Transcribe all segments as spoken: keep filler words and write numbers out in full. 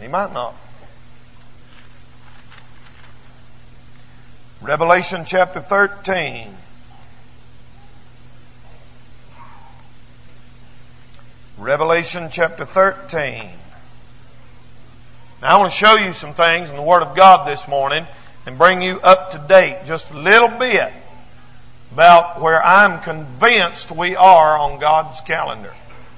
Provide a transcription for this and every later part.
He might not. Revelation chapter thirteen. Revelation chapter thirteen. Now I want to show you some things in the Word of God this morning and bring you up to date just a little bit about where I'm convinced we are on God's calendar.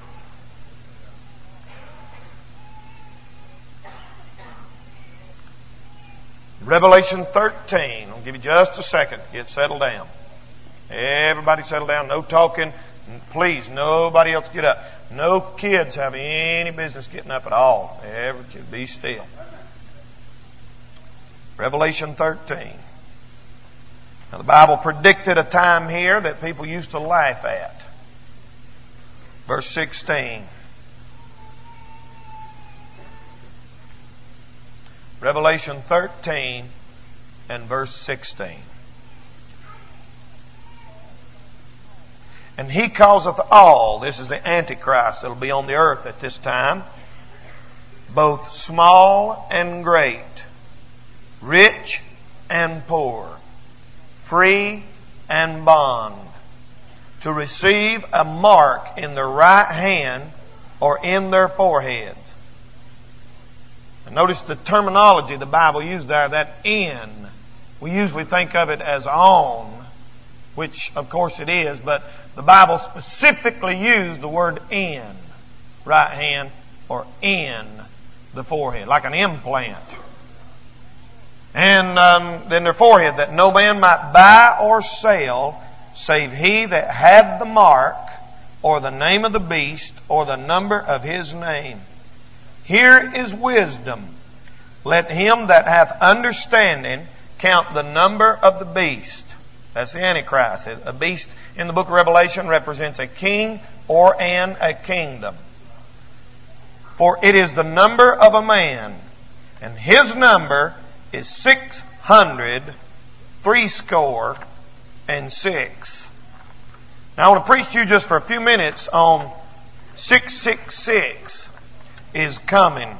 Revelation thirteen. I'll give you just a second to get settled down. Everybody settle down. No talking. Please, nobody else get up. No kids have any business getting up at all. Every kid, be still. Revelation thirteen. Now the Bible predicted a time here that people used to laugh at. Verse sixteen. Revelation thirteen and verse sixteen. And he causeth all, this is the Antichrist that will be on the earth at this time, both small and great, rich and poor, free and bond, to receive a mark in their right hand or in their foreheads. And notice the terminology the Bible used there, that in. We usually think of it as on, which of course it is, but the Bible specifically used the word in, right hand, or in the forehead, like an implant. And um, then their forehead, that no man might buy or sell, save he that had the mark, or the name of the beast, or the number of his name. Here is wisdom. Let him that hath understanding count the number of the beast. That's the Antichrist. A beast in the book of Revelation represents a king or an a kingdom. For it is the number of a man, and his number is six hundred threescore and six. Now I want to preach to you just for a few minutes on six six six is coming.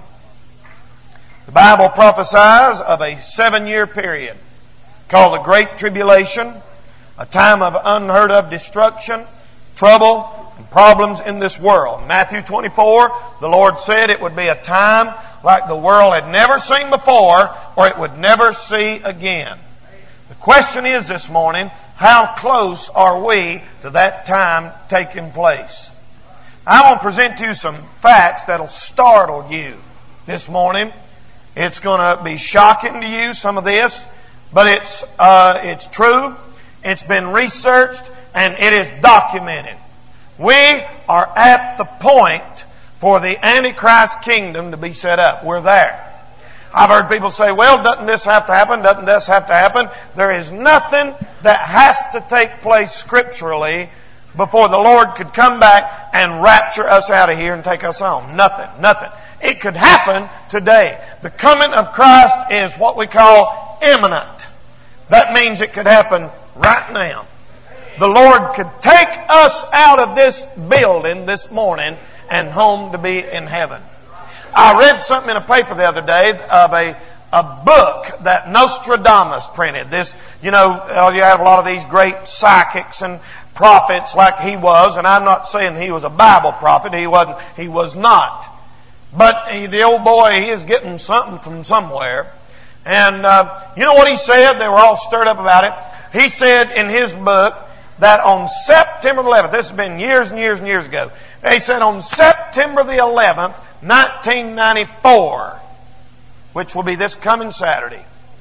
The Bible prophesies of a seven-year period called the Great Tribulation, a time of unheard of destruction, trouble, and problems in this world. Matthew twenty-four, the Lord said it would be a time like the world had never seen before, or it would never see again. The question is this morning, how close are we to that time taking place? I want to present to you some facts that'll startle you this morning. It's going to be shocking to you, some of this, but it's uh, it's true. It's been researched and it is documented. We are at the point for the Antichrist kingdom to be set up. We're there. I've heard people say, well, doesn't this have to happen? Doesn't this have to happen? There is nothing that has to take place scripturally before the Lord could come back and rapture us out of here and take us home. Nothing. Nothing. It could happen today. The coming of Christ is what we call imminent. That means it could happen right now. The Lord could take us out of this building this morning and home to be in heaven. I read something in a paper the other day of a, a book that Nostradamus printed. This, you know, you have a lot of these great psychics and prophets like he was, and I'm not saying he was a Bible prophet. He wasn't. He was not. But he, the old boy, he is getting something from somewhere. And uh, you know what he said? They were all stirred up about it. He said in his book that on September the eleventh, this has been years and years and years ago, he said on September the eleventh, nineteen ninety-four, which will be this coming Saturday,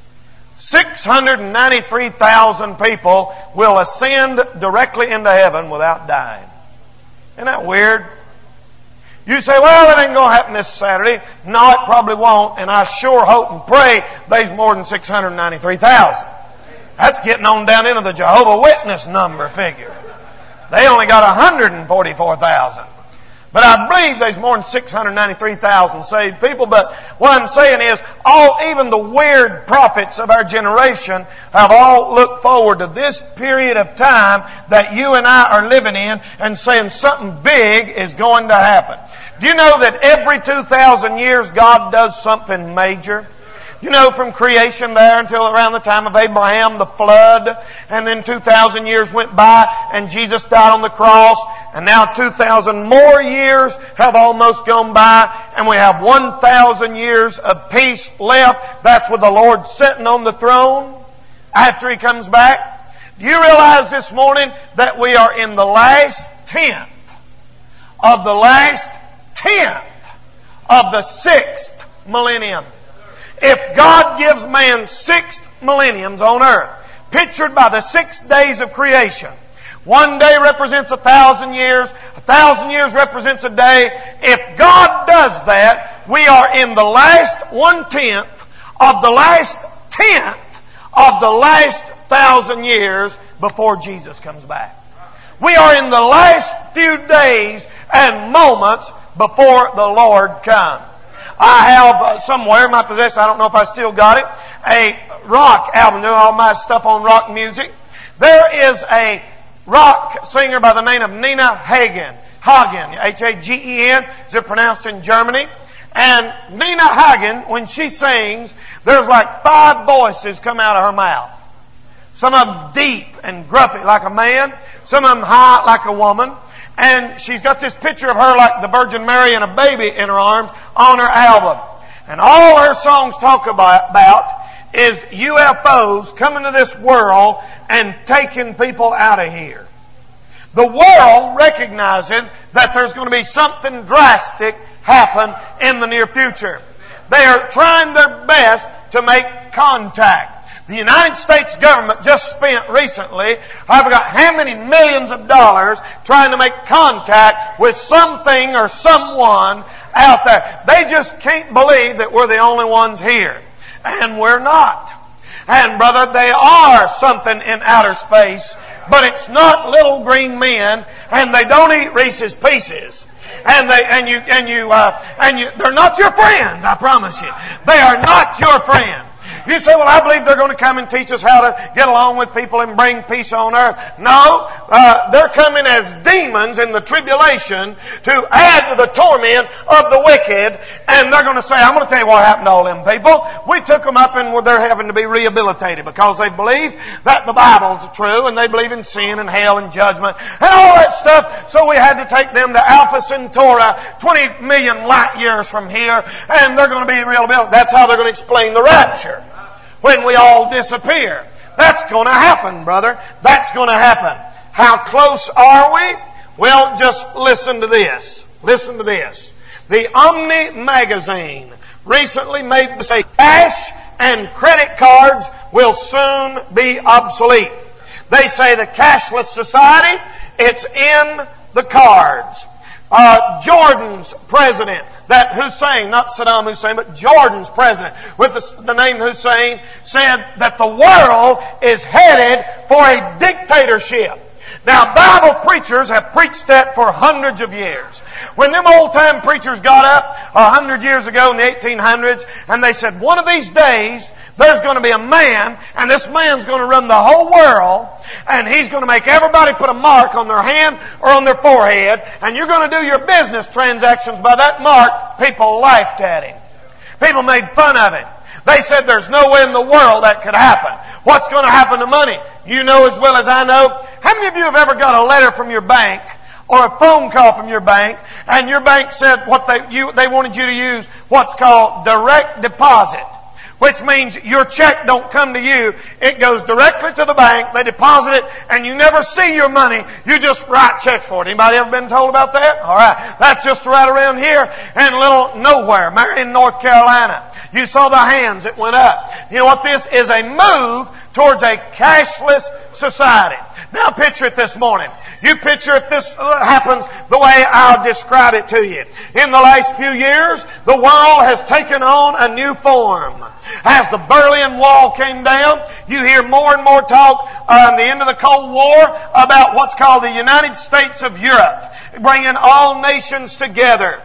six hundred ninety-three thousand people will ascend directly into heaven without dying. Isn't that weird? You say, well, it ain't going to happen this Saturday. No, it probably won't. And I sure hope and pray there's more than six hundred ninety-three thousand. That's getting on down into the Jehovah's Witness number figure. They only got one hundred forty-four thousand. But I believe there's more than six hundred ninety-three thousand saved people. But what I'm saying is, all, even the weird prophets of our generation have all looked forward to this period of time that you and I are living in and saying something big is going to happen. Do you know that every two thousand years God does something major? You know, from creation there until around the time of Abraham, the flood, and then two thousand years went by and Jesus died on the cross, and now two thousand more years have almost gone by, and we have one thousand years of peace left. That's with the Lord sitting on the throne after He comes back. Do you realize this morning that we are in the last tenth of the last tenth of the sixth millennium? If God gives man six millenniums on earth, pictured by the six days of creation, one day represents a thousand years, a thousand years represents a day. If God does that, we are in the last one-tenth of the last tenth of the last thousand years before Jesus comes back. We are in the last few days and moments before the Lord comes. I have uh, somewhere in my possession, I don't know if I still got it, a rock album, doing all my stuff on rock music. There is a rock singer by the name of Nina Hagen. Hagen, H A G E N, is it pronounced in Germany? And Nina Hagen, when she sings, there's like five voices come out of her mouth. Some of them deep and gruffy like a man, some of them high like a woman. And she's got this picture of her like the Virgin Mary and a baby in her arms on her album. And all her songs talk about, about is U F Os coming to this world and taking people out of here. The world recognizing that there's going to be something drastic happen in the near future. They are trying their best to make contact. The United States government just spent recently, I forgot how many millions of dollars trying to make contact with something or someone out there. They just can't believe that we're the only ones here. And we're not. And brother, they are something in outer space, but it's not little green men, and they don't eat Reese's Pieces. And they and you and you uh, and you they're not your friends, I promise you. They are not your friends. You say, well, I believe they're going to come and teach us how to get along with people and bring peace on earth. No, uh, they're coming as demons in the tribulation to add to the torment of the wicked. And they're going to say, I'm going to tell you what happened to all them people. We took them up and they're having to be rehabilitated because they believe that the Bible's true and they believe in sin and hell and judgment and all that stuff. So we had to take them to Alpha Centauri, twenty million light years from here, and they're going to be rehabilitated. That's how they're going to explain the rapture. When we all disappear. That's going to happen, brother. That's going to happen. How close are we? Well, just listen to this. Listen to this. The Omni magazine recently made the say cash and credit cards will soon be obsolete. They say the cashless society, it's in the cards. Uh, Jordan's president, that Hussein, not Saddam Hussein, but Jordan's president with the, the name Hussein, said that the world is headed for a dictatorship. Now, Bible preachers have preached that for hundreds of years. When them old-time preachers got up a hundred years ago in the eighteen hundreds, and they said, one of these days, there's going to be a man, and this man's going to run the whole world, and he's going to make everybody put a mark on their hand or on their forehead, and you're going to do your business transactions by that mark. People laughed at him. People made fun of him. They said there's no way in the world that could happen. What's going to happen to money? You know as well as I know. How many of you have ever got a letter from your bank or a phone call from your bank, and your bank said what they you they wanted you to use what's called direct deposit, which means your check don't come to you. It goes directly to the bank. They deposit it, and you never see your money. You just write checks for it. Anybody ever been told about that? All right. That's just right around here in a little nowhere, Marion, North Carolina. You saw the hands that went up. You know what this is? A move towards a cashless society. Now picture it this morning. You picture if this happens the way I'll describe it to you. In the last few years, the world has taken on a new form. As the Berlin Wall came down, you hear more and more talk on the end of the Cold War about what's called the United States of Europe, bringing all nations together.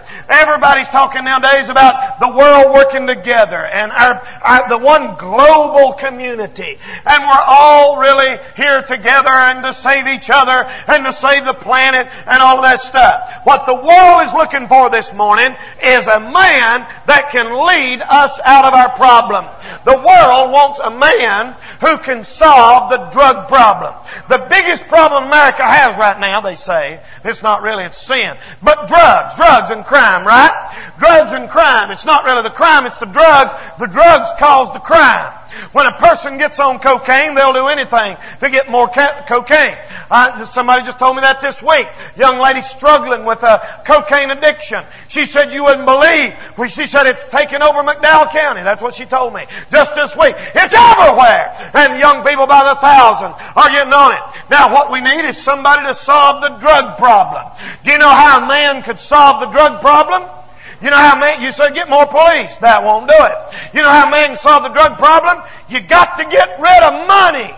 Everybody's talking nowadays about the world working together and our, our the one global community. And we're all really here together and to save each other and to save the planet and all of that stuff. What the world is looking for this morning is a man that can lead us out of our problem. The world wants a man who can solve the drug problem. The biggest problem America has right now, they say, it's not really, it's sin, but drugs, drugs and crime, right? Drugs and crime. It's not really the crime, it's the drugs. The drugs cause the crime. When a person gets on cocaine, they'll do anything to get more ca- cocaine. Uh, somebody just told me that this week. Young lady struggling with a cocaine addiction. She said, you wouldn't believe. Well, she said, it's taken over McDowell County. That's what she told me just this week. It's everywhere. And young people by the thousand are getting on it. Now, what we need is somebody to solve the drug problem. Do you know how a man could solve the drug problem? You know how man, you said get more police. That won't do it. You know how man can solve the drug problem? You got to get rid of money.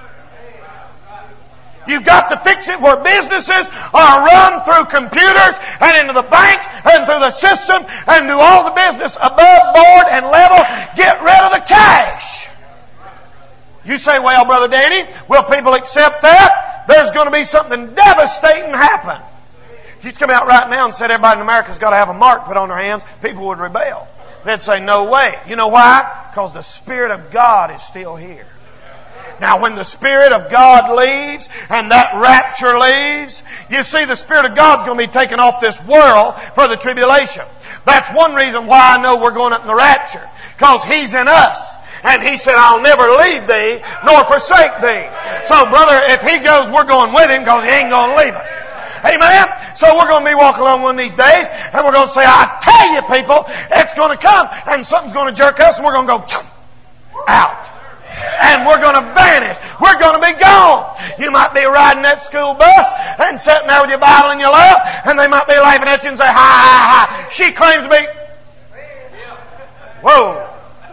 You've got to fix it where businesses are run through computers and into the banks and through the system and do all the business above board and level. Get rid of the cash. You say, well, Brother Danny, will people accept that? There's going to be something devastating happen. If you come out right now and said everybody in America's got to have a mark put on their hands, people would rebel. They'd say, no way. You know why? Because the Spirit of God is still here. Now, when the Spirit of God leaves and that rapture leaves, you see the Spirit of God's going to be taken off this world for the tribulation. That's one reason why I know we're going up in the rapture. Because He's in us. And He said, I'll never leave thee nor forsake thee. So, brother, if He goes, we're going with Him because He ain't going to leave us. Amen? So we're going to be walking along one of these days and we're going to say, I tell you people, it's going to come and something's going to jerk us and we're going to go out. And we're going to vanish. We're going to be gone. You might be riding that school bus and sitting there with your Bible in your lap and they might be laughing at you and say, hi, hi, hi. She claims to be... Whoa.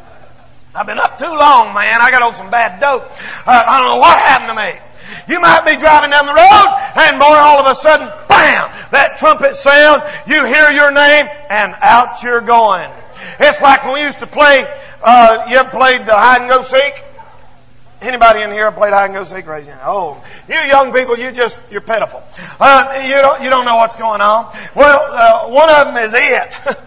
I've been up too long, man. I got on some bad dope. Uh, I don't know what happened to me. You might be driving down the road and boy, all of a sudden, bam, that trumpet sound, you hear your name and out you're going. It's like when we used to play, uh, you ever played uh, hide and go seek? Anybody in here played hide and go seek? Raise your hand. Oh, you young people, you just, you're pitiful. Uh, you don't, you don't know what's going on. Well, uh, one of them is it.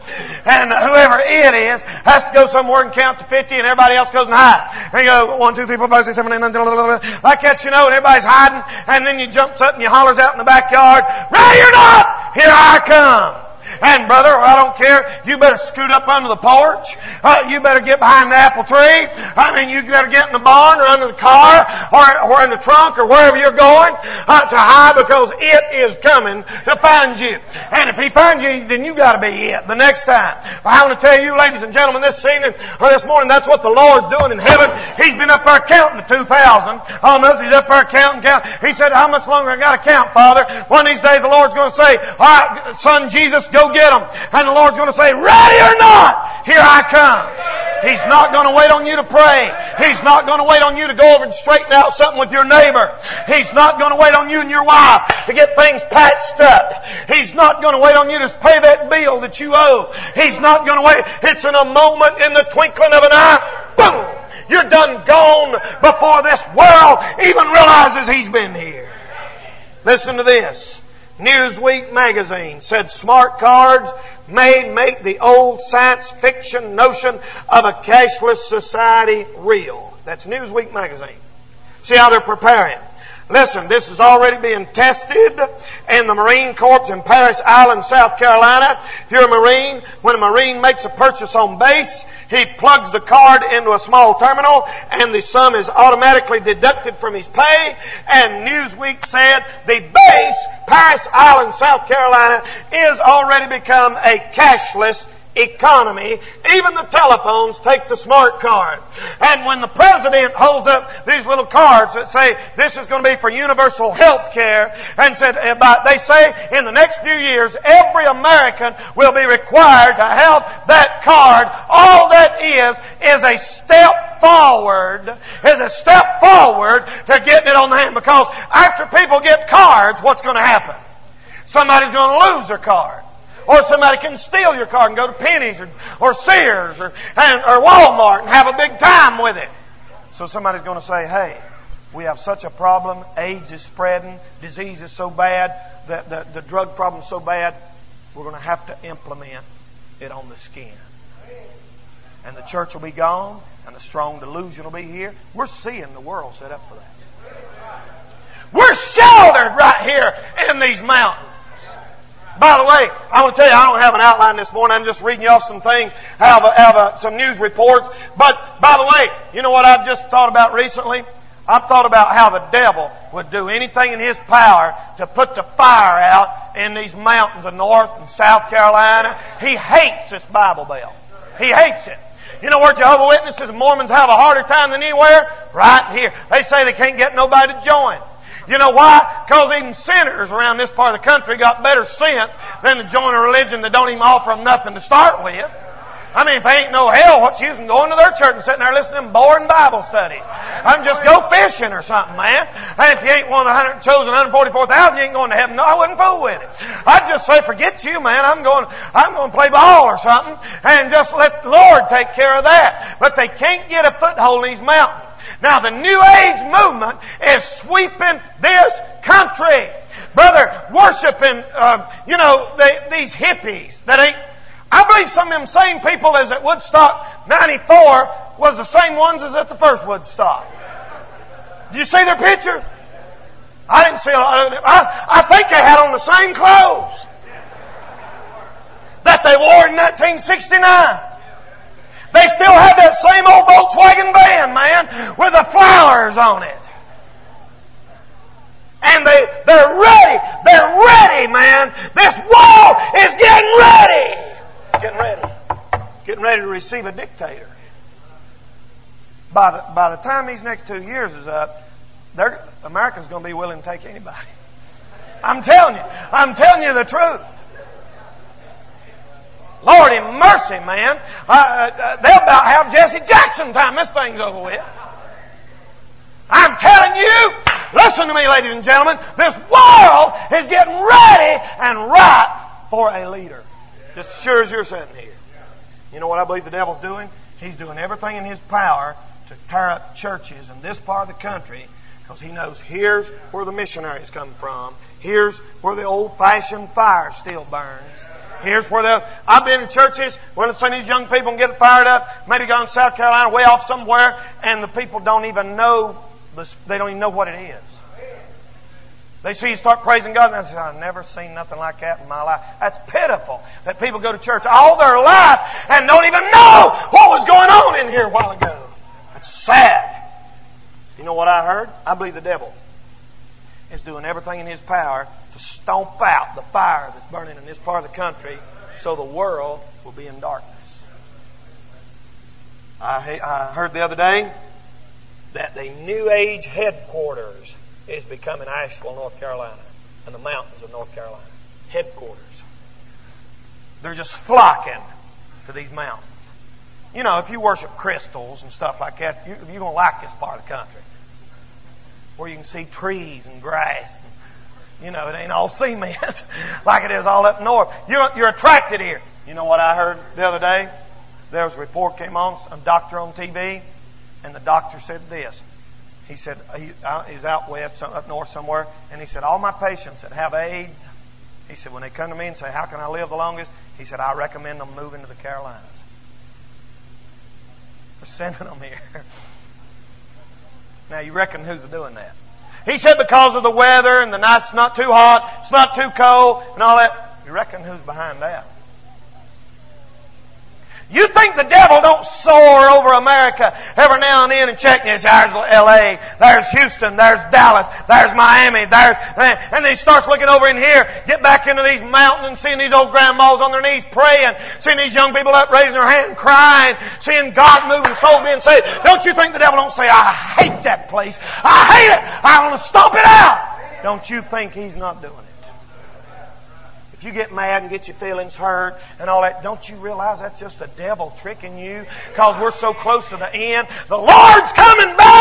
And whoever it is has to go somewhere and count to fifty and everybody else goes and hide. And you go, one, two, three, four, five, six, seven, eight, nine, ten, eleven, like that, you know, and everybody's hiding. And then you jumps up and you hollers out in the backyard, ready or not, here I come. And brother, I don't care. You better scoot up under the porch. Uh, you better get behind the apple tree. I mean, you better get in the barn or under the car or, or in the trunk or wherever you're going uh, to hide because it is coming to find you. And if He finds you, then you got to be it the next time. But I want to tell you, ladies and gentlemen, this evening or this morning, that's what the Lord's doing in heaven. He's been up there counting to two thousand. Almost, He's up there counting, counting. He said, how much longer I got to count, Father? One of these days, the Lord's going to say, all right, Son Jesus, go get them. And the Lord's going to say, ready or not, here I come. He's not going to wait on you to pray. He's not going to wait on you to go over and straighten out something with your neighbor. He's not going to wait on you and your wife to get things patched up. He's not going to wait on you to pay that bill that you owe. He's not going to wait. It's in a moment, in the twinkling of an eye. Boom! You're done gone before this world even realizes He's been here. Listen to this. Newsweek magazine said smart cards may make the old science fiction notion of a cashless society real. That's Newsweek magazine. See how they're preparing. Listen, this is already being tested in the Marine Corps in Paris Island, South Carolina. If you're a Marine, when a Marine makes a purchase on base, he plugs the card into a small terminal and the sum is automatically deducted from his pay. And Newsweek said the base, Paris Island, South Carolina, is already become a cashless economy. Even the telephones take the smart card. And when the president holds up these little cards that say this is going to be for universal health care, and said about, they say in the next few years every American will be required to have that card. All that is is a step forward, is a step forward to getting it on the hand. Because after people get cards, what's going to happen? Somebody's going to lose their card. Or somebody can steal your car and go to Penny's or, or Sears or, and, or Walmart and have a big time with it. So somebody's going to say, hey, we have such a problem. AIDS is spreading. Disease is so bad. The, the, the drug problem is so bad. We're going to have to implement it on the skin. And the church will be gone. And the strong delusion will be here. We're seeing the world set up for that. We're sheltered right here in these mountains. By the way, I want to tell you, I don't have an outline this morning. I'm just reading you off some things, have, a, have a, some news reports. But, by the way, you know what I've just thought about recently? I've thought about how the devil would do anything in his power to put the fire out in these mountains of North and South Carolina. He hates this Bible Belt. He hates it. You know where Jehovah's Witnesses and Mormons have a harder time than anywhere? Right here. They say they can't get nobody to join. You know why? Because even sinners around this part of the country got better sense than to join a religion that don't even offer them nothing to start with. I mean, if they ain't no hell, what's the use in going to their church and sitting there listening to them boring Bible studies? I'm just go fishing or something, man. And if you ain't one of the hundred, chosen one hundred forty-four thousand, you ain't going to heaven. No, I wouldn't fool with it. I'd just say, forget you, man. I'm going, I'm going to play ball or something and just let the Lord take care of that. But they can't get a foothold in these mountains. Now, the New Age movement is sweeping this country. Brother, worshiping, uh, you know, they, these hippies that ain't... I believe some of them same people as at Woodstock ninety-four was the same ones as at the first Woodstock. Did you see their picture? I didn't see a lot of them. I, I think they had on the same clothes that they wore in nineteen sixty-nine. They still have that same old Volkswagen van, man, with the flowers on it. And they, they're ready. They're ready, man. This world is getting ready. Getting ready. Getting ready to receive a dictator. By the, by the time these next two years is up, America's going to be willing to take anybody. I'm telling you. I'm telling you the truth. Lord in mercy, man. Uh, uh, they'll about have Jesse Jackson time this thing's over with. I'm telling you, listen to me, ladies and gentlemen, this world is getting ready and ripe for a leader. Just as sure as you're sitting here. You know what I believe the devil's doing? He's doing everything in his power to tear up churches in this part of the country because he knows here's where the missionaries come from. Here's where the old-fashioned fire still burns. Here's where the... I've been in churches where some of these young people can get fired up, maybe gone to South Carolina, way off somewhere, and the people don't even know, they don't even know what it is. They see you start praising God, and they say, I've never seen nothing like that in my life. That's pitiful that people go to church all their life and don't even know what was going on in here a while ago. That's sad. You know what I heard? I believe the devil is doing everything in his power to stomp out the fire that's burning in this part of the country so the world will be in darkness. I, I heard the other day that the New Age headquarters is becoming Asheville, North Carolina, and the mountains of North Carolina. Headquarters. They're just flocking to these mountains. You know, if you worship crystals and stuff like that, you, you're going to like this part of the country. Where you can see trees and grass. And, you know, it ain't all cement like it is all up north. You're, you're attracted here. You know what I heard the other day? There was a report came on, a doctor on T V, and the doctor said this. He said, he, uh, he's out west, up north somewhere, and he said, all my patients that have AIDS, he said, when they come to me and say, how can I live the longest? He said, I recommend them moving to the Carolinas. We're sending them here. Now, you reckon who's doing that? He said, because of the weather and the night's not too hot, it's not too cold, and all that. You reckon who's behind that? You think the devil don't soar over America every now and then and check this? There's L A, there's Houston, there's Dallas, there's Miami, there's... And then he starts looking over in here, get back into these mountains and seeing these old grandmas on their knees praying, seeing these young people up raising their hand crying, seeing God moving, souls being saved. Don't you think the devil don't say, I hate that place, I hate it, I want to stomp it out? Don't you think he's not doing it? If you get mad and get your feelings hurt and all that, don't you realize that's just the devil tricking you? Because we're so close to the end. The Lord's coming back!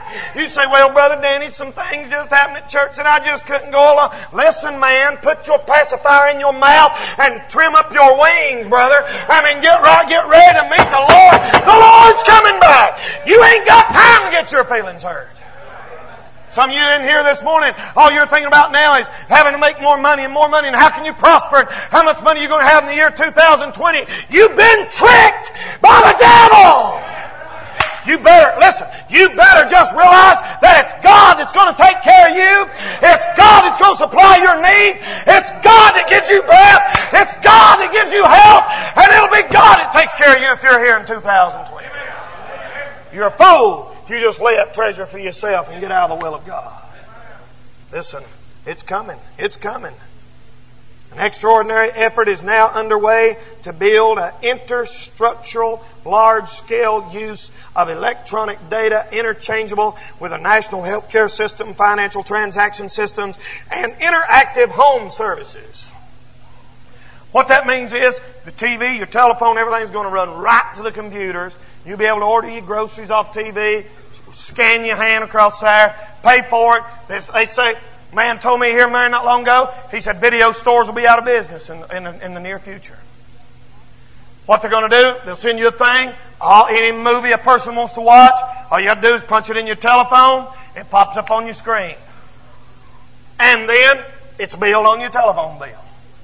You say, well, Brother Danny, some things just happened at church and I just couldn't go along. Listen, man, put your pacifier in your mouth and trim up your wings, brother. I mean, get right, get ready to meet the Lord. The Lord's coming back. You ain't got time to get your feelings hurt. Some of you in here this morning, all you're thinking about now is having to make more money and more money, and how can you prosper, and how much money you're going to have in the year two thousand twenty. You've been tricked by the devil. You better, listen, you better just realize that it's God that's going to take care of you. It's God that's going to supply your needs. It's God that gives you breath. It's God that gives you help. And it'll be God that takes care of you if you're here in two thousand twenty. You're a fool if you just lay up treasure for yourself and get out of the will of God. Listen, it's coming. It's coming. An extraordinary effort is now underway to build an interstructural, large-scale use of electronic data interchangeable with a national healthcare system, financial transaction systems, and interactive home services. What that means is the T V, your telephone, everything's going to run right to the computers. You'll be able to order your groceries off T V, scan your hand across there, pay for it. They say, man told me here not long ago, he said video stores will be out of business in, in, in the near future. What they're going to do, they'll send you a thing, all, any movie a person wants to watch, all you have to do is punch it in your telephone, it pops up on your screen. And then it's billed on your telephone bill.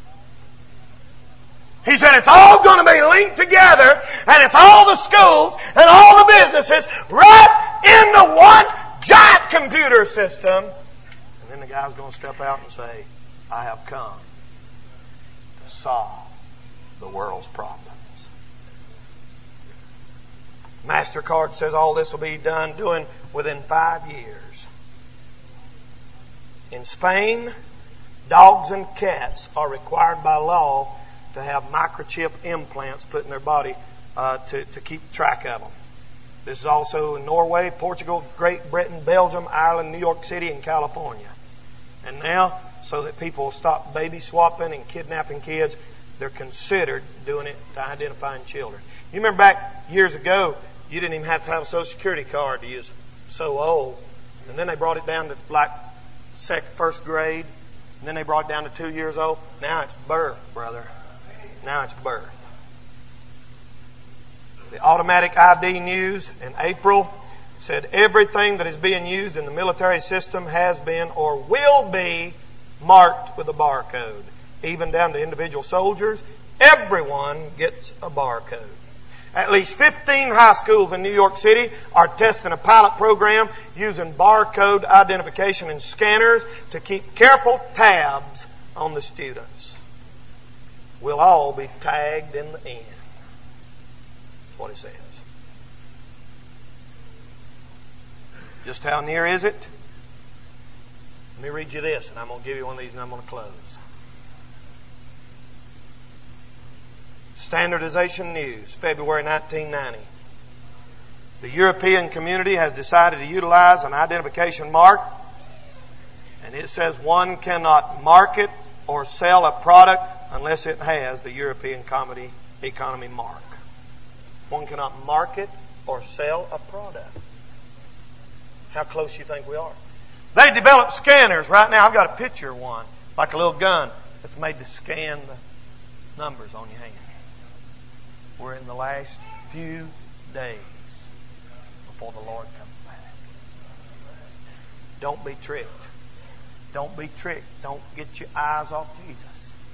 He said it's all going to be linked together, and it's all the schools and all the businesses right into one giant computer system. And then the guy's going to step out and say, I have come to solve the world's problems. MasterCard says all this will be done doing within five years. In Spain, dogs and cats are required by law to have microchip implants put in their body uh, to, to keep track of them. This is also in Norway, Portugal, Great Britain, Belgium, Ireland, New York City, and California. And now, so that people will stop baby swapping and kidnapping kids, they're considered doing it to identifying children. You remember back years ago, you didn't even have to have a Social Security card to use so old. And then they brought it down to like second, first grade. And then they brought it down to two years old. Now it's birth, brother. Now it's birth. The Automatic I D News in April said everything that is being used in the military system has been or will be marked with a barcode. Even down to individual soldiers, everyone gets a barcode. At least fifteen high schools in New York City are testing a pilot program using barcode identification and scanners to keep careful tabs on the students. We'll all be tagged in the end. That's what it says. Just how near is it? Let me read you this, and I'm going to give you one of these, and I'm going to close. Standardization News, February nineteen ninety. The European community has decided to utilize an identification mark, and it says one cannot market or sell a product unless it has the European Comedy Economy mark. One cannot market or sell a product. How close you think we are? They developed scanners right now. I've got a picture of one, like a little gun that's made to scan the numbers on your hand. We're in the last few days before the Lord comes back. Don't be tricked. Don't be tricked. Don't get your eyes off Jesus.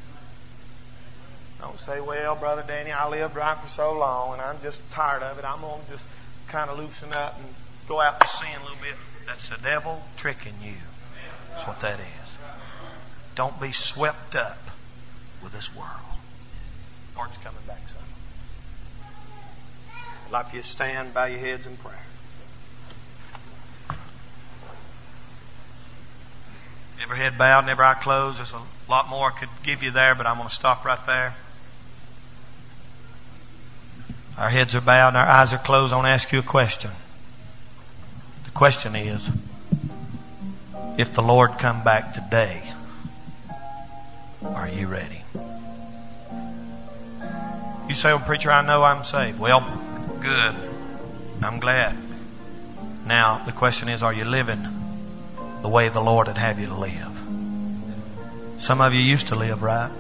Don't say, well, Brother Danny, I lived right for so long and I'm just tired of it. I'm going to just kind of loosen up and go out and sin a little bit. That's the devil tricking you. That's what that is. Don't be swept up with this world. Lord's coming back soon. I'd like you to stand, bow your heads in prayer. Every head bowed and every eye closed. There's a lot more I could give you there, but I'm going to stop right there. Our heads are bowed and our eyes are closed. I want to ask you a question. The question is, if the Lord come back today, are you ready? You say, well, preacher, I know I'm saved. Well, good. I'm glad. Now, the question is, are you living the way the Lord would have you to live? Some of you used to live right.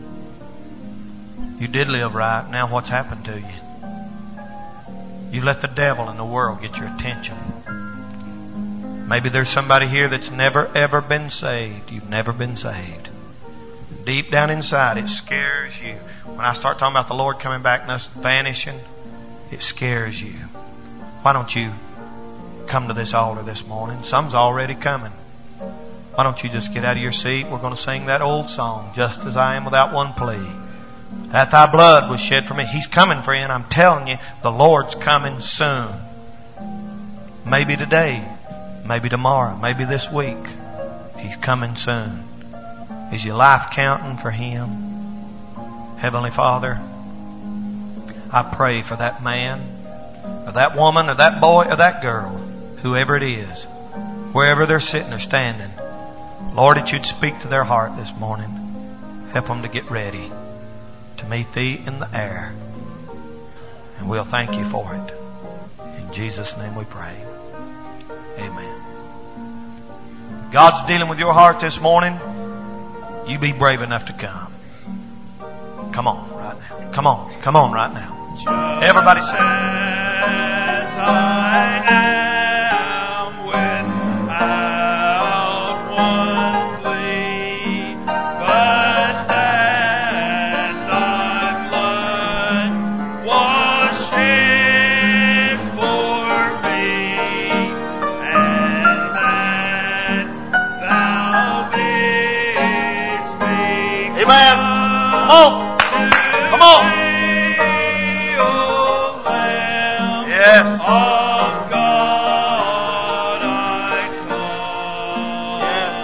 You did live right. Now what's happened to you? You let the devil and the world get your attention. Maybe there's somebody here that's never ever been saved. You've never been saved. Deep down inside, it scares you. When I start talking about the Lord coming back and us vanishing, it scares you. Why don't you come to this altar this morning? Some's already coming. Why don't you just get out of your seat? We're going to sing that old song, Just As I Am Without One Plea. That thy blood was shed for me. He's coming, friend. I'm telling you, the Lord's coming soon. Maybe today, maybe tomorrow, maybe this week. He's coming soon. Is your life counting for Him? Heavenly Father, I pray for that man, or that woman, or that boy, or that girl, whoever it is, wherever they're sitting or standing. Lord, that You'd speak to their heart this morning. Help them to get ready to meet Thee in the air. And we'll thank You for it. In Jesus' name we pray. Amen. God's dealing with your heart this morning. You be brave enough to come. Come on right now. Come on. Come on right now. Everybody sing. As I am without one plea, but that Thy blood was shed for me, and that Thou bidst me. Amen. Come on. Come on. Yes. Of God I come. Yes.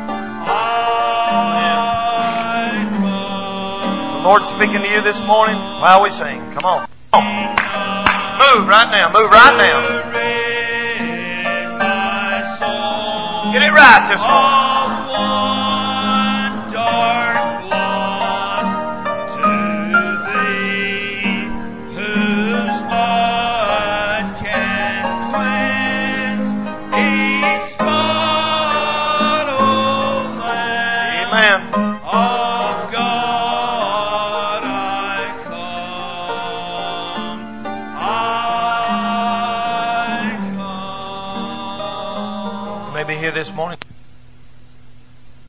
I come. The Lord's speaking to you this morning while we sing. Come on. Come on. Move right now. Move right now. Get it right this morning. Here this morning.